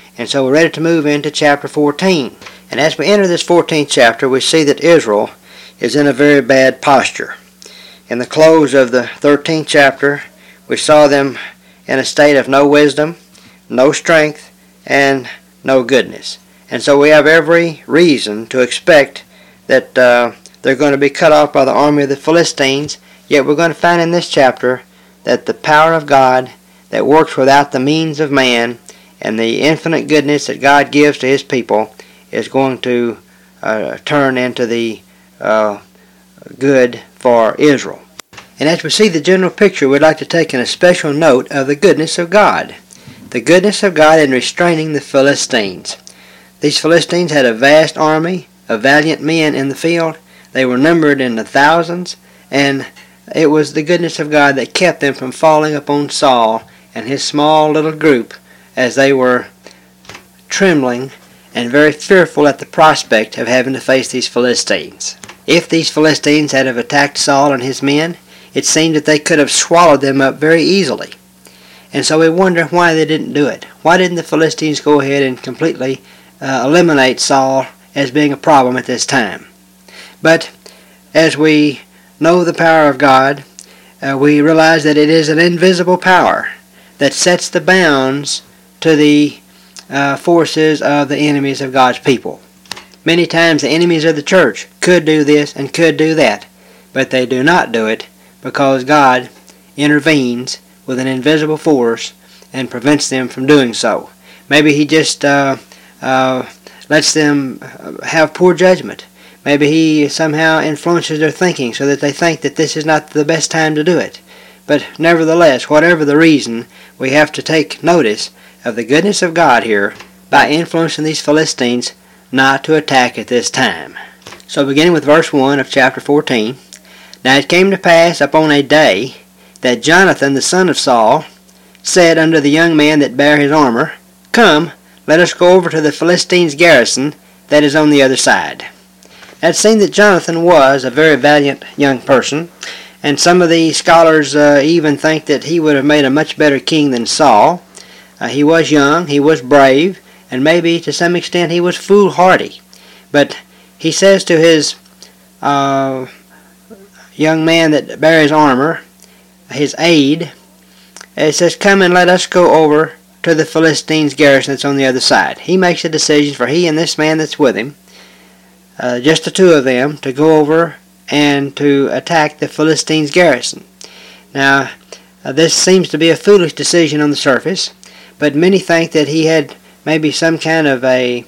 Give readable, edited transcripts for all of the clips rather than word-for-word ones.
And so we're ready to move into chapter 14. And as we enter this 14th chapter, we see that Israel is in a very bad posture. In the close of the 13th chapter, we saw them in a state of no wisdom, no strength, and no goodness. And so we have every reason to expect that they're going to be cut off by the army of the Philistines. Yet we're going to find in this chapter that the power of God that works without the means of man and the infinite goodness that God gives to his people is going to turn into the good for Israel. And as we see the general picture, we'd like to take a special note of the goodness of God. The goodness of God in restraining the Philistines. These Philistines had a vast army of valiant men in the field. They were numbered in the thousands, and it was the goodness of God that kept them from falling upon Saul and his small little group as they were trembling and very fearful at the prospect of having to face these Philistines. If these Philistines had have attacked Saul and his men, it seemed that they could have swallowed them up very easily. And so we wonder why they didn't do it. Why didn't the Philistines go ahead and completely eliminate Saul as being a problem at this time? But as we know the power of God, we realize that it is an invisible power that sets the bounds to the forces of the enemies of God's people. Many times the enemies of the church could do this and could do that, but they do not do it because God intervenes with an invisible force and prevents them from doing so. Maybe he just lets them have poor judgment. Maybe he somehow influences their thinking so that they think that this is not the best time to do it. But nevertheless, whatever the reason, we have to take notice of the goodness of God here by influencing these Philistines not to attack at this time. So beginning with verse 1 of chapter 14, Now it came to pass upon a day that Jonathan the son of Saul said unto the young man that bare his armor, Come, let us go over to the Philistines' garrison that is on the other side. It seemed that Jonathan was a very valiant young person, and some of the scholars even think that he would have made a much better king than Saul. He was young, he was brave, and maybe to some extent he was foolhardy. But he says to his young man that bare his armor, his aide, it says, Come and let us go over to the Philistines' garrison that's on the other side. He makes a decision for he and this man that's with him, just the two of them, to go over and to attack the Philistines' garrison. Now, this seems to be a foolish decision on the surface, but many think that he had maybe some kind of a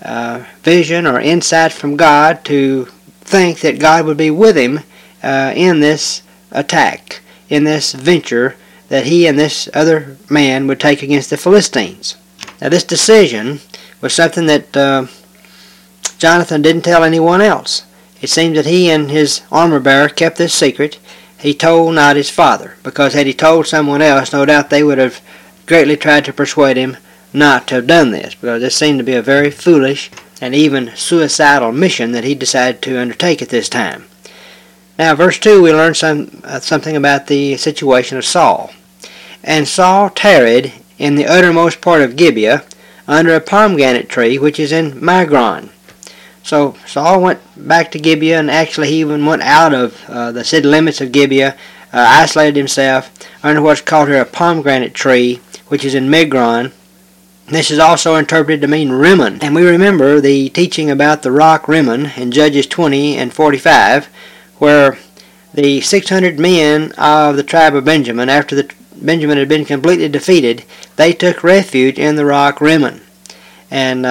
vision or insight from God to think that God would be with him in this attack, in this venture that he and this other man would take against the Philistines. Now this decision was something that Jonathan didn't tell anyone else. It seems that he and his armor bearer kept this secret. He told not his father, because had he told someone else, no doubt they would have greatly tried to persuade him not to have done this, because this seemed to be a very foolish and even suicidal mission that he decided to undertake at this time. Now, verse 2, we learn something about the situation of Saul. And Saul tarried in the uttermost part of Gibeah under a pomegranate tree which is in Migron. So Saul went back to Gibeah, and actually he even went out of the city limits of Gibeah, isolated himself under what's called here a pomegranate tree, which is in Migron. This is also interpreted to mean Rimmon. And we remember the teaching about the rock Rimmon in Judges 20 and 45, where the 600 men of the tribe of Benjamin, after Benjamin had been completely defeated, they took refuge in the rock Rimmon. And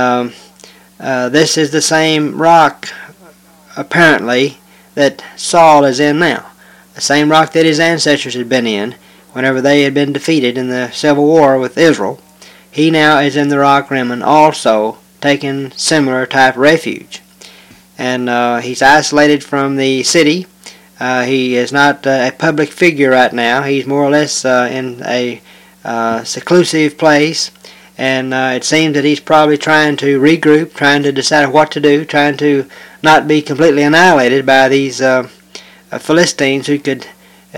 this is the same rock, apparently, that Saul is in now. The same rock that his ancestors had been in whenever they had been defeated in the civil war with Israel. He now is in the rock Rimmon, also taking similar type refuge. And he's isolated from the city. He is not a public figure right now. He's more or less in a seclusive place. And it seems that he's probably trying to regroup, trying to decide what to do, trying to not be completely annihilated by these Philistines who could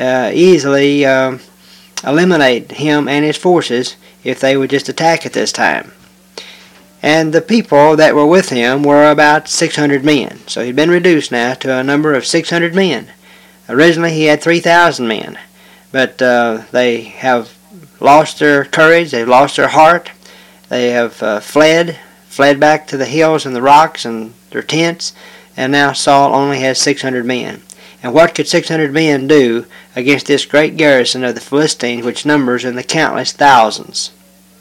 easily eliminate him and his forces if they would just attack at this time. And the people that were with him were about 600 men. So he'd been reduced now to a number of 600 men. Originally he had 3,000 men. But they have lost their courage, they've lost their heart, they have fled back to the hills and the rocks and their tents, and now Saul only has 600 men. And what could 600 men do against this great garrison of the Philistines, which numbers in the countless thousands?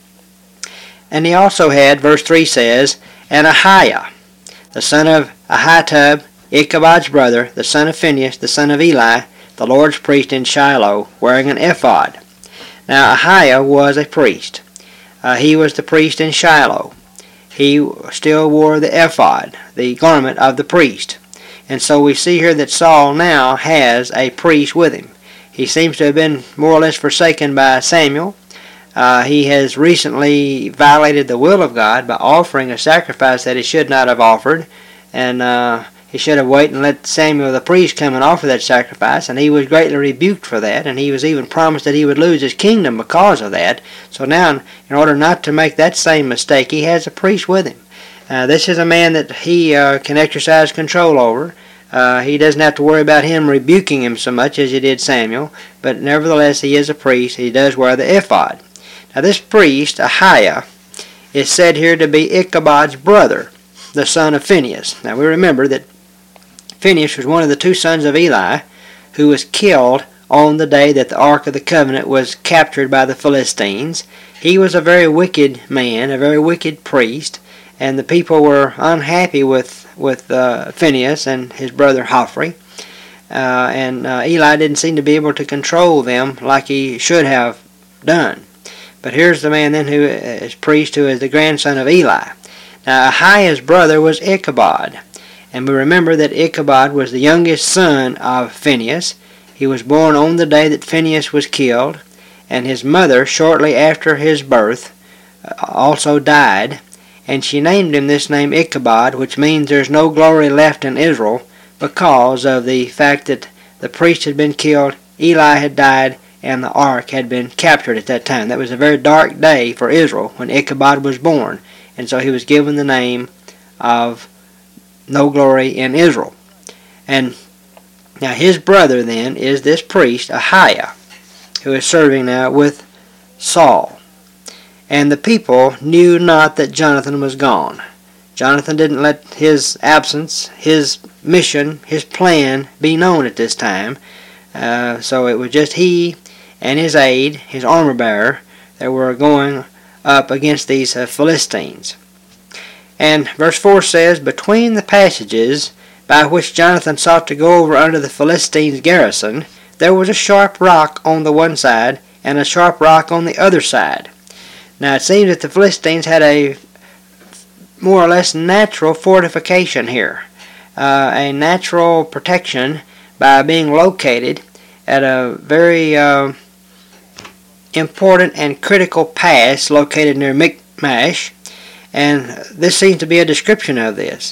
And he also had, verse 3 says, and Ahiah, the son of Ahitub, Ichabod's brother, the son of Phinehas, the son of Eli, the Lord's priest in Shiloh, wearing an ephod. Now Ahiah was a priest. He was the priest in Shiloh. He still wore the ephod, the garment of the priest. And so we see here that Saul now has a priest with him. He seems to have been more or less forsaken by Samuel. He has recently violated the will of God by offering a sacrifice that he should not have offered. And he should have waited and let Samuel the priest come and offer that sacrifice. And he was greatly rebuked for that. And he was even promised that he would lose his kingdom because of that. So now, in order not to make that same mistake, he has a priest with him. This is a man that he can exercise control over. He doesn't have to worry about him rebuking him so much as he did Samuel, but nevertheless he is a priest. He does wear the ephod. Now this priest, Ahiah, is said here to be Ichabod's brother, the son of Phinehas. Now we remember that Phinehas was one of the two sons of Eli who was killed on the day that the Ark of the Covenant was captured by the Philistines. He was a very wicked man, a very wicked priest, and the people were unhappy with Phinehas and his brother Hophni. And Eli didn't seem to be able to control them like he should have done. But here's the man then who is priest, who is the grandson of Eli. Now Ahiah's brother was Ichabod. And we remember that Ichabod was the youngest son of Phinehas. He was born on the day that Phinehas was killed. And his mother, shortly after his birth, also died. And she named him this name Ichabod, which means there's no glory left in Israel, because of the fact that the priest had been killed, Eli had died, and the ark had been captured at that time. That was a very dark day for Israel when Ichabod was born, and so he was given the name of no glory in Israel. And now his brother then is this priest, Ahiah, who is serving now with Saul. And the people knew not that Jonathan was gone. Jonathan didn't let his absence, his mission, his plan be known at this time. So it was just he and his aide, his armor bearer, that were going up against these Philistines. And verse 4 says, between the passages by which Jonathan sought to go over under the Philistines' garrison, there was a sharp rock on the one side and a sharp rock on the other side. Now it seems that the Philistines had a more or less natural fortification here, a natural protection by being located at a very important and critical pass located near Michmash, and this seems to be a description of this.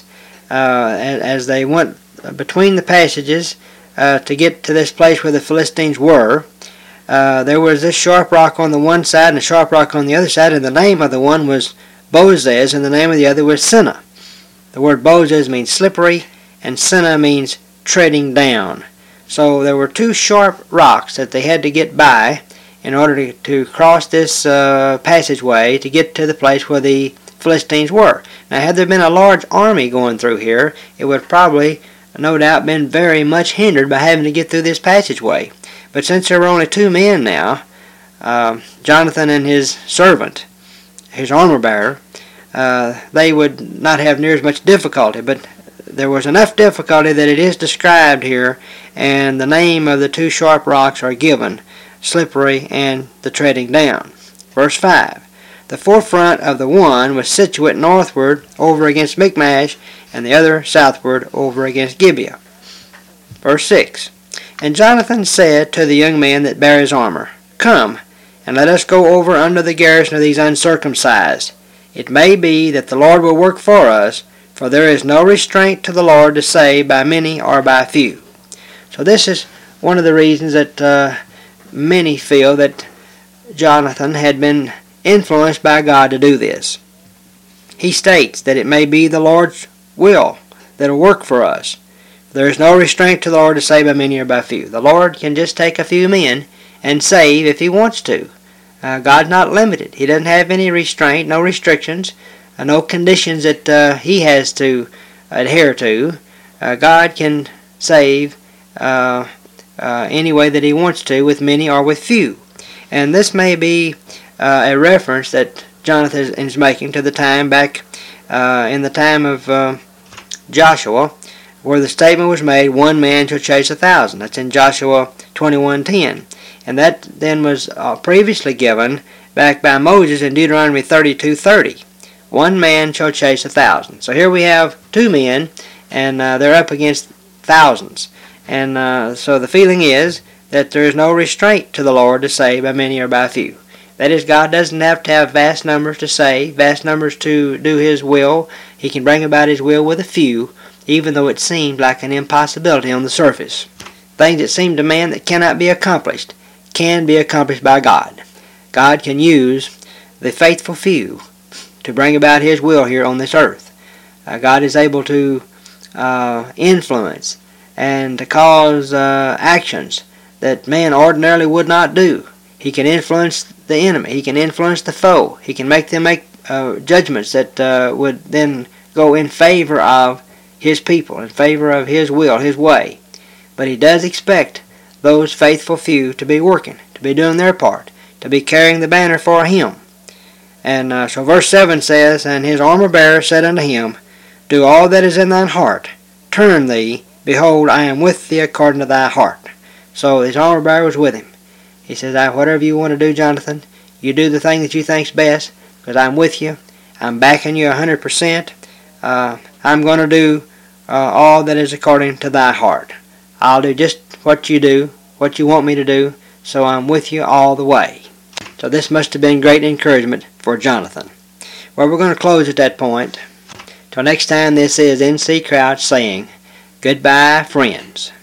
As they went between the passages to get to this place where the Philistines were, there was this sharp rock on the one side and a sharp rock on the other side, and the name of the one was Bozez, and the name of the other was Seneh. The word Bozez means slippery, and Seneh means treading down. So there were two sharp rocks that they had to get by in order to cross this passageway to get to the place where the Philistines were. Now, had there been a large army going through here, it would probably, no doubt, been very much hindered by having to get through this passageway. But since there were only two men now, Jonathan and his servant, his armor bearer, they would not have near as much difficulty. But there was enough difficulty that it is described here, and the name of the two sharp rocks are given, slippery and the treading down. Verse 5. The forefront of the one was situate northward over against Michmash, and the other southward over against Gibeah. Verse 6. And Jonathan said to the young man that bare his armor, Come, and let us go over under the garrison of these uncircumcised. It may be that the Lord will work for us, for there is no restraint to the Lord to save by many or by few. So this is one of the reasons that many feel that Jonathan had been influenced by God to do this. he states that it may be the Lord's will that will work for us. There is no restraint to the Lord to save by many or by few. The Lord can just take a few men and save if he wants to. God's not limited. He doesn't have any restraint, no restrictions, no conditions that he has to adhere to. God can save any way that he wants to, with many or with few. And this may be a reference that Jonathan is making to the time back in the time of Joshua, where the statement was made, one man shall chase 1,000. That's in Joshua 21:10. And that then was previously given back by Moses in Deuteronomy 32:30. One man shall chase 1,000. So here we have two men, and they're up against thousands. And so the feeling is that there is no restraint to the Lord to save by many or by few. That is, God doesn't have to have vast numbers to save, vast numbers to do his will. He can bring about his will with a few, even though it seemed like an impossibility on the surface. Things that seem to man that cannot be accomplished can be accomplished by God. God can use the faithful few to bring about his will here on this earth. God is able to influence and to cause actions that man ordinarily would not do. He can influence the enemy. He can influence the foe. He can make them make judgments that would then go in favor of his people, in favor of his will, his way. But he does expect those faithful few to be working, to be doing their part, to be carrying the banner for him. And so verse 7 says, And his armor-bearer said unto him, Do all that is in thine heart. Turn thee, behold, I am with thee according to thy heart. So his armor-bearer was with him. He says, whatever you want to do, Jonathan, you do the thing that you think's best, because I'm with you. I'm backing you 100%. I'm going to do all that is according to thy heart. I'll do just what you do, what you want me to do, so I'm with you all the way. So this must have been great encouragement for Jonathan. Well, we're going to close at that point. Till next time, this is N.C. Crouch saying, Goodbye, friends.